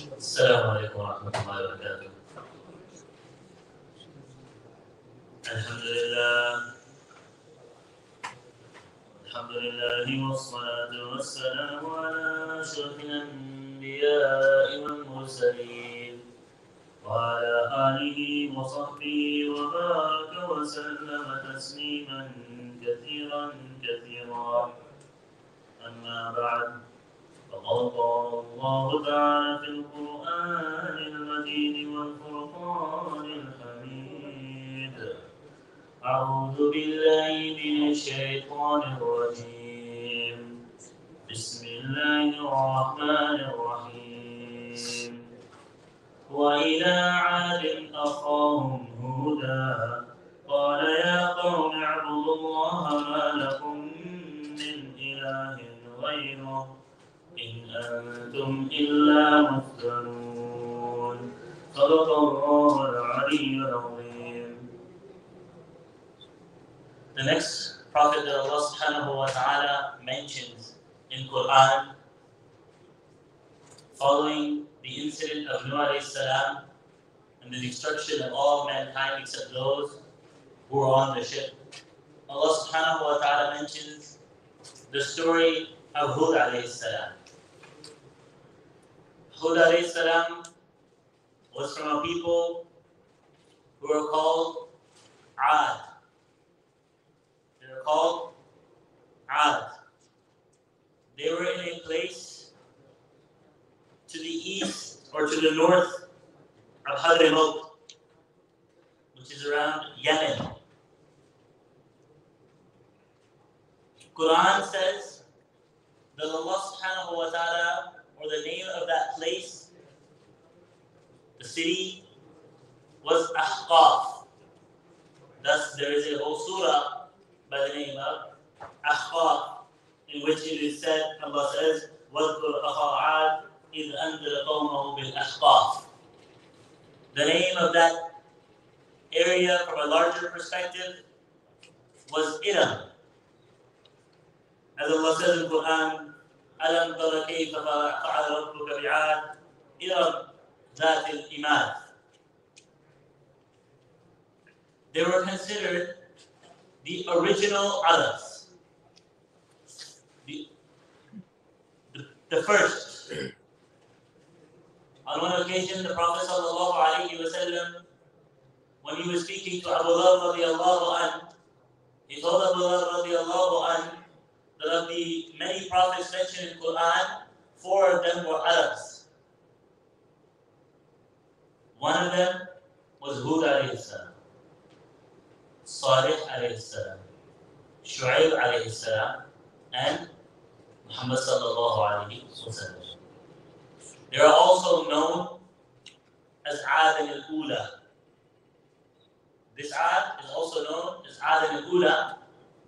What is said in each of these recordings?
السلام عليكم ورحمة الله وبركاته. الحمد لله والصلاة والسلام على أشرف الأنبياء والمرسلين وعلى آله وصحبه وبارك وسلم تسليما كثيرا كثيرا. أما بعد، فقد قال الله تعالى في القرآن المجيد والفرقان الحميد: أعوذ بالله من الشيطان الرجيم. بسم الله الرحمن الرحيم. وإلى عاد أخاهم هودا قال يا قوم اعبدوا الله ما لكم من إله غيره إن أنتم إلا مفترون. صدق الله العلي العظيم. The next prophet that Allah subhanahu wa ta'ala mentions in Quran, following the incident of Nuh alayhi salam and the destruction of all mankind except those who were on the ship, Allah subhanahu wa ta'ala mentions the story of Hud alayhi salam. Hud alayhi salam was from a people who were called Ad. They were called Ad. They were in a place to the east or to the north of Hadramaut, which is around Yemen. Quran says that Allah subhanahu wa ta'ala, or the name of that place, the city, was Ahqaf. Thus, there is a whole surah by the name of Ahqaf, in which it is said, Allah says, وَاذْكُرْ أَخَا عَادٍ إِذْ أَنذَرَ قَوْمَهُ بِالْأَحْقَافِ. The name of that area from a larger perspective was Iram. As Allah says in the Quran, أَلَمْ تَرَ كَيْفَ فَعَلَ رَبُّكَ بِعَادٍ إِرَمَ ذَاتِ الْإِمَادِ. They were considered the original Arabs, the first. On one occasion, the Prophet ﷺ, when he was speaking to Abu Dharr radiallahu anh, he told Abu Dharr radiallahu anh that of the many prophets mentioned in Quran, 4 of them were Arabs. One of them was Hud alayhi salam, Salih alayhi salam, Shu'aib alayhi salam, and Muhammad sallallahu alayhi wa sallam. They are also known as Ad al-Ula. This Ad is also known as Ad al-Ula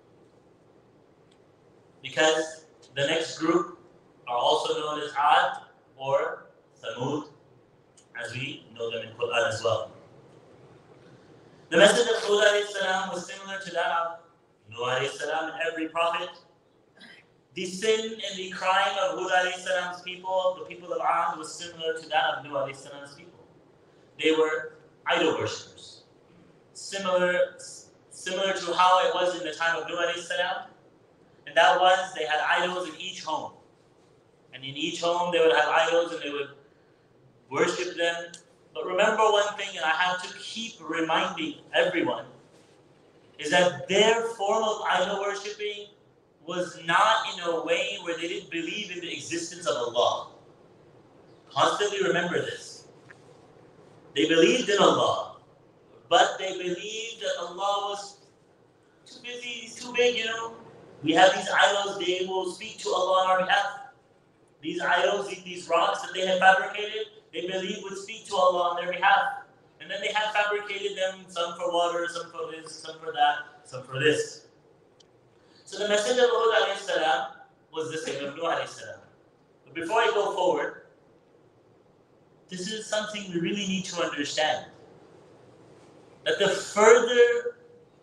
because the next group are also known as Ad or Thamud, as we know them in Quran as well. The message of Hud alayhi salam was similar to that of Nuh alayhi salam and every prophet. The sin and the crime of Hud alayhi salam's people, the people of Ad, was similar to that of Nuh alayhi salam's people. They were idol worshippers. Similar to how it was in the time of Nuh alayhi salam. And that was, they had idols in each home. And in each home they would have idols and they would worship them. But remember one thing, and I have to keep reminding everyone, is that their form of idol worshipping was not in a way where they didn't believe in the existence of Allah. Constantly remember this. They believed in Allah, but they believed that Allah was too busy, He's too big, We have these idols, they will speak to Allah on our behalf. These idols, these rocks that they had fabricated, they believed would speak to Allah on their behalf. And then they had fabricated them, some for water, some for this, some for that, some for this. So the message of Hud alayhi salam was the same of Nuh alayhi salam. But before I go forward, this is something we really need to understand. That the further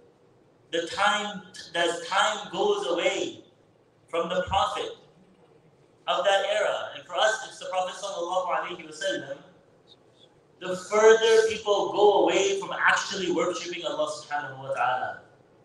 as time goes away from the Prophet of that era, and for us it's the Prophet sallallahu alayhi wasallam, the further people go away from actually worshipping Allah subhanahu wa ta'ala.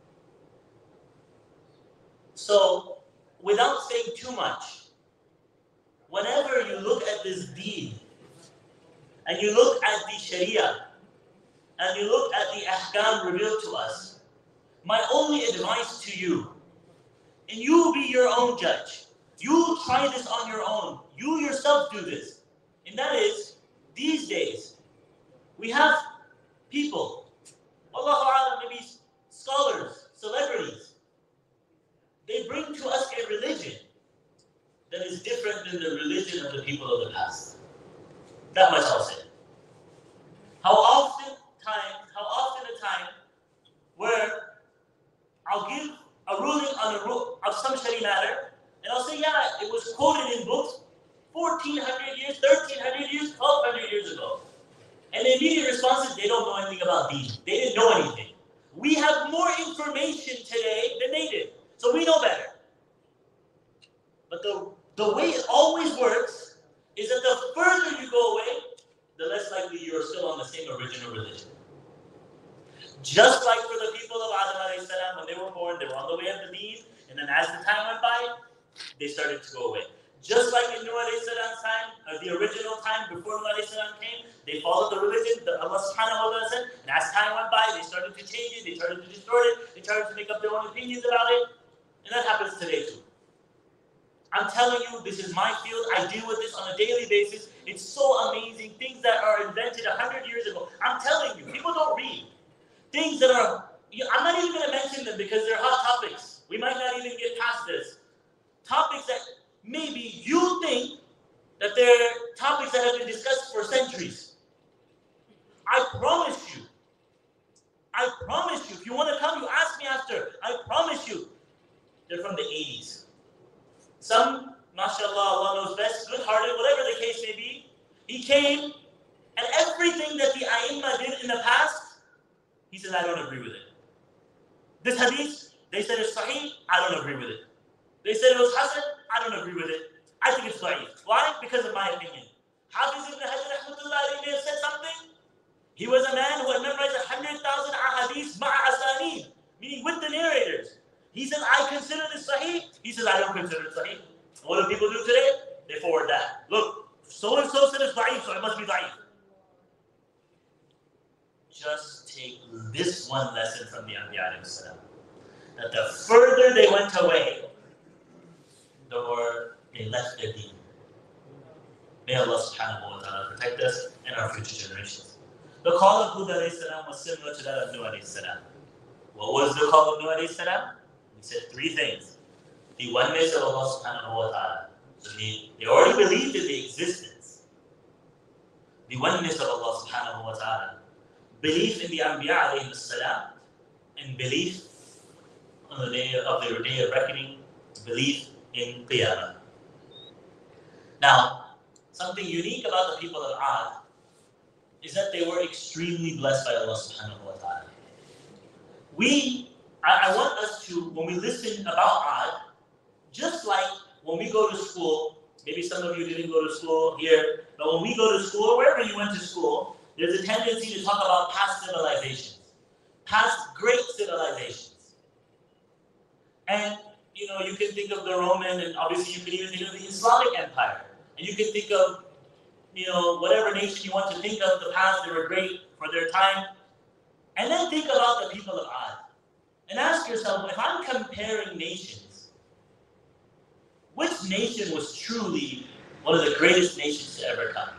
So, without saying too much, whenever you look at this deen, and you look at the sharia, and you look at the ahkam revealed to us, my only advice to you, and you be your own judge, you try this on your own, you yourself do this, and that is, these days, we have people, Allahu A'lam, maybe scholars, celebrities, they bring to us a religion that is different than the religion of the people of the past. That much I'll say. How often a time where I'll give a ruling on of some Shari matter, and I'll say, yeah, it was quoted in books 1,400 years, 1,300 years, 1,200 years ago. And the immediate response is they don't know anything about these. They didn't know anything. We have more information today than they did, so we know better. But the way it always works is that the further you go away, the less likely you are still on the same original religion. Just like for the people of Adam alayhi salam, when they were born, they were on the way of the deen, and then as the time went by, they started to go away. Just like in Nuh alayhi salam's time, or the original time before Nuh alayhi salam came, they followed the religion that Allah subhanahu wa ta'ala said, and as time went by, they started to change it, they started to distort it, they started to make up their own opinions about it, and that happens today too. I'm telling you, this is my field. I deal with this on a daily basis. It's so amazing. Things that are invented 100 years ago. I'm telling you, people don't read. Things that are, I'm not even going to mention them because they're hot topics. We might not even get past this. Topics that maybe you think that they're topics that have been discussed for centuries. I promise you, if you want to come, you ask me after. I promise you, they're from the 80s. Some, mashallah, Allah knows best, good-hearted, whatever the case may be, he came, and everything that the A'immah did in the past, he said, I don't agree with it. This hadith, they said it's sahih, I don't agree with it. They said it was hasan, I don't agree with it. I think it's sahih. Why? Because of my opinion. Hafiz ibn Hajar rahmatullah may have said something. He was a man who had memorized 100,000 ahadith ma'a asanid, meaning with the narrators. He says, I consider this sahih. He says, I don't consider it sahih. What do people do today? They forward that. Look, so-and-so said it's da'if, so it must be da'if. Just take this one lesson from the Anbiya alayhi salam. That the further they went away, the more they left their deen. May Allah subhanahu wa ta'ala protect us and our future generations. The call of Hud alayhi salam was similar to that of Nuh alayhi salam. What was the call of Nuh alayhi salam? He said three things. The oneness of Allah subhanahu wa ta'ala. So they already believed in the existence. The oneness of Allah subhanahu wa ta'ala. Belief in the Anbiya alayhi salam. And belief on the day of reckoning. Belief in Qiyamah. Now, something unique about the people of Ad is that they were extremely blessed by Allah subhanahu wa ta'ala. I want us to, when we listen about Ad, just like when we go to school, maybe some of you didn't go to school here, but when we go to school, wherever you went to school, there's a tendency to talk about past civilizations, past great civilizations. And, you can think of the Roman, and obviously you can even think of the Islamic Empire. And you can think of, whatever nation you want to think of, the past, they were great for their time. And then think about the people of Ad. And ask yourself, if I'm comparing nations, which nation was truly one of the greatest nations to ever come?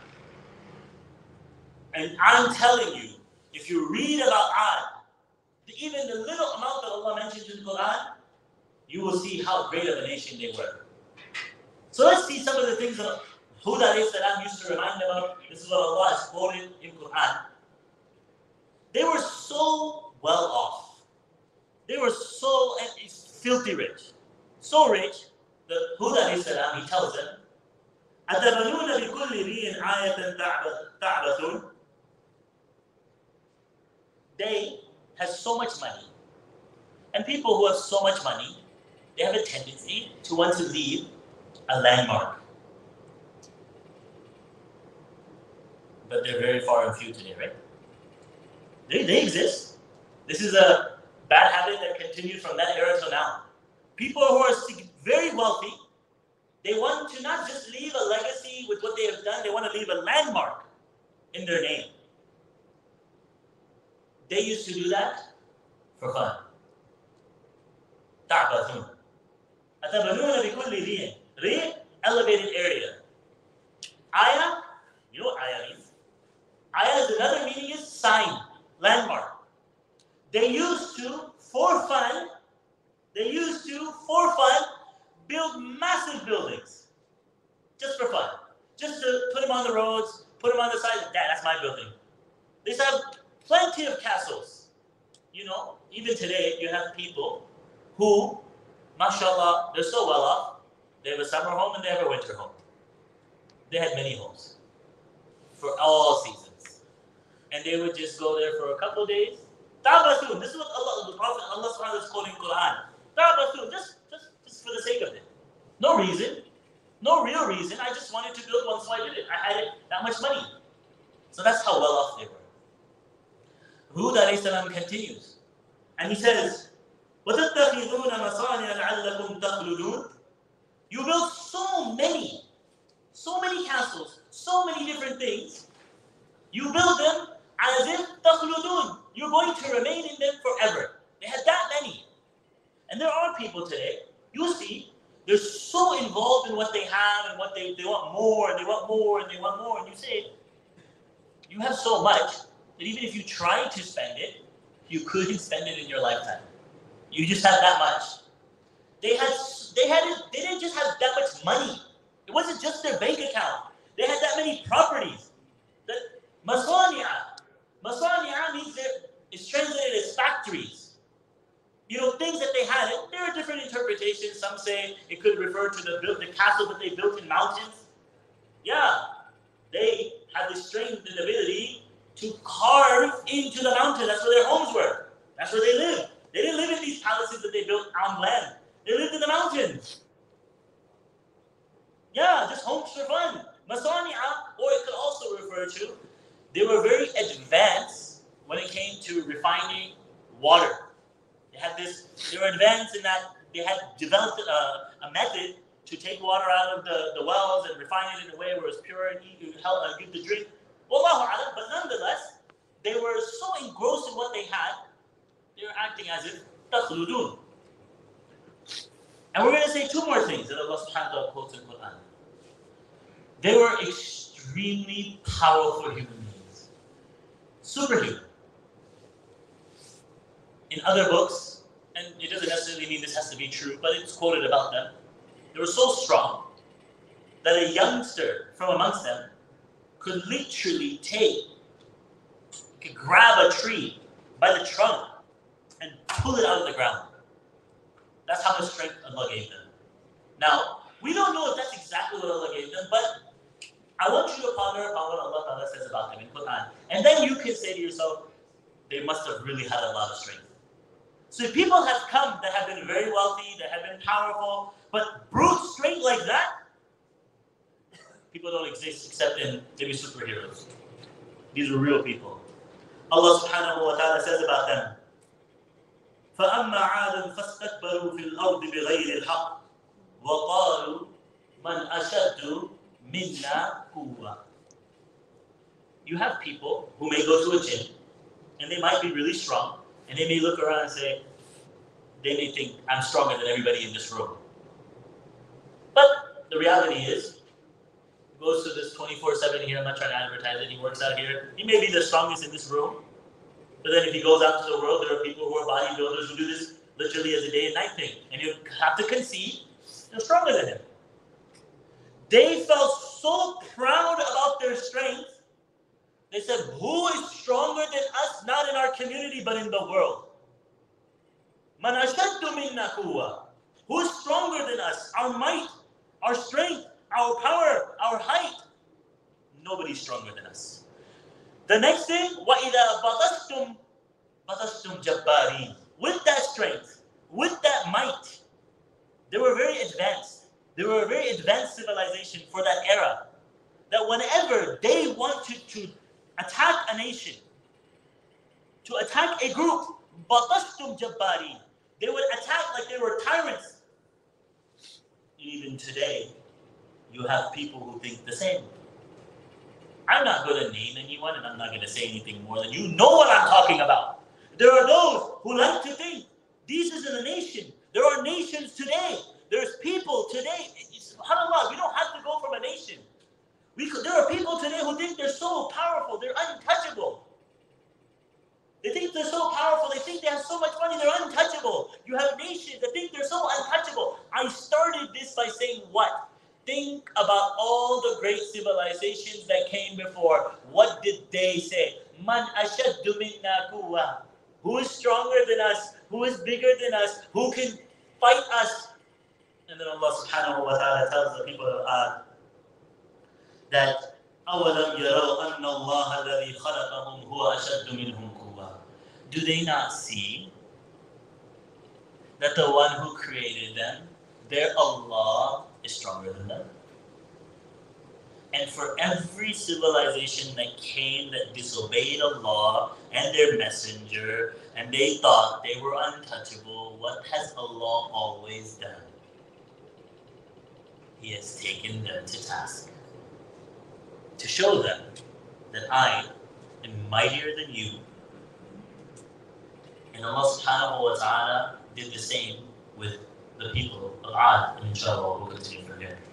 And I'm telling you, if you read about Ad, even the little amount that Allah mentions in the Quran, you will see how great of a nation they were. So let's see some of the things that Hud alayhi salam used to remind them of. This is what Allah has quoted in Quran. They were so well off. They were so filthy rich. So rich that Hud alayhi salam, he tells them, أَتَبَنُونَ بِكُلِّ رِيٍ آيَةً تَعْبَثُونَ. They have so much money. And people who have so much money, they have a tendency to want to leave a landmark. but they're very far and few today, right? They exist. This is a bad habit that continued from that era till now. People who are very wealthy, they want to not just leave a legacy with what they have done, they want to leave a landmark in their name. They used to do that for fun. تعبثون. أتبنون بكل ريع. ريع, elevated area. Ayah, you know what ayah means. Ayah is another meaning is sign, landmark. They used to, for fun, build massive buildings. Just for fun. Just to put them on the roads, put them on the side. That's my building. They used to have plenty of castles. You know, even today you have people who, mashallah, they're so well off. They have a summer home and they have a winter home. They had many homes for all seasons. And they would just go there for a couple of days. Tabathun. This is what Allah, the Prophet, Allah subhanahu wa ta'ala is quoting Quran. Tabathun. Just for the sake of it. No reason. No real reason. I just wanted to build one, so I did it. I had that much money. So that's how well off they were. Hud alayhi salam continues. And he says, وَتَتَّخِذُونَ مَصَانِعَ لَعَلَّكُمْ تَخْلُدُونَ. You build so many castles, so many different things. You build them as if تَخْلُدُونَ. You're going to remain in them forever. They had that many. And there are people today, you see, they're so involved in what they have and what they want more and they want more and they want more. And you say, you have so much that even if you try to spend it, you couldn't spend it in your lifetime. You just have that much. They didn't just have that much money. It wasn't just their bank account. They had that many properties. That Masani'a means it's translated as factories. You know, things that they had. And there are different interpretations. Some say it could refer to the castle that they built in mountains. Yeah, they had the strength and ability to carve into the mountain. That's where their homes were. That's where they lived. They didn't live in these palaces that they built on land. They lived in the mountains. Yeah, just homes for fun. Masani'a, or it could also refer to, they were very advanced when it came to refining water. They were advanced in that they had developed a method to take water out of the wells and refine it in a way where it was pure and give the drink. Wallahu a'lam, but nonetheless, they were so engrossed in what they had, they were acting as if تَخْلُدُونَ. And we're going to say two more things that Allah subhanahu wa ta'ala quotes in Quran. They were extremely powerful human beings. Superhuman. In other books, and it doesn't necessarily mean this has to be true, but it's quoted about them. They were so strong that a youngster from amongst them could literally grab a tree by the trunk and pull it out of the ground. That's how much strength Allah gave them. Now, we don't know if that's exactly what Allah gave them, but I want you to ponder upon what Allah Ta'ala says about them in Quran. And then you can say to yourself, they must have really had a lot of strength. So if people have come that have been very wealthy, that have been powerful, but brute strength like that, people don't exist except in maybe superheroes. These are real people. Allah subhanahu wa ta'ala says about them, فَأَمَّا عَادٌ فَاسْتَكْبَرُوا فِي الْأَرْضِ بِغَيْرِ الْحَقِّ وَقَالُوا مَنْ أَشَدُّ مِنَّا قُوَّةً. You have people who may go to a gym, and they might be really strong, and they may look around and say, they may think, I'm stronger than everybody in this room. But the reality is, he goes to this 24/7 here, I'm not trying to advertise it, he works out here. He may be the strongest in this room, but then if he goes out to the world, there are people who are bodybuilders who do this literally as a day and night thing. And you have to concede, they're stronger than him. They felt so proud about their strength, they said, who is stronger than us, not in our community, but in the world? Man ashaddu minna quwwa. Who is stronger than us? Our might, our strength, our power, our height. Nobody's stronger than us. The next thing, وَإِذَا بَطَشْتُمْ بَطَشْتُمْ جَبَّارِينَ. With that strength, with that might, they were very advanced. They were a very advanced civilization for that era. that whenever they wanted to attack a nation, to attack a group, بَطَشْتُمْ جَبَّارِينَ, they would attack like they were tyrants. Even today, you have people who think the same. I'm not going to name anyone, and I'm not going to say anything more than you know what I'm talking about. There are those who like to think this isn't a nation. There are nations today. There's people today. SubhanAllah, we don't have to go from a nation. There are people today who think they're so powerful, they're untouchable. They think they're so powerful, they think they have so much money, they're untouchable. You have nations that think they're so untouchable. I started this by saying what? Think about all the great civilizations that came before. What did they say? Man ashaddu minna quwwa. Who is stronger than us? Who is bigger than us? Who can fight us? And then Allah subhanahu wa ta'ala tells the people of Ad that أَوَلَمْ يَرَوْا أَنَّ اللَّهَ الَّذِي خَلَقَهُمْ هُوَ أَشَدُّ مِنْهُمْ قُوَّةً. Do they not see that the one who created them, their Allah, is stronger than them? And for every civilization that came that disobeyed Allah and their messenger, and they thought they were untouchable, what has Allah always done? He has taken them to task, to show them that I am mightier than you. And Allah subhanahu wa ta'ala did the same with the people of Ad, and inshallah we'll continue from here.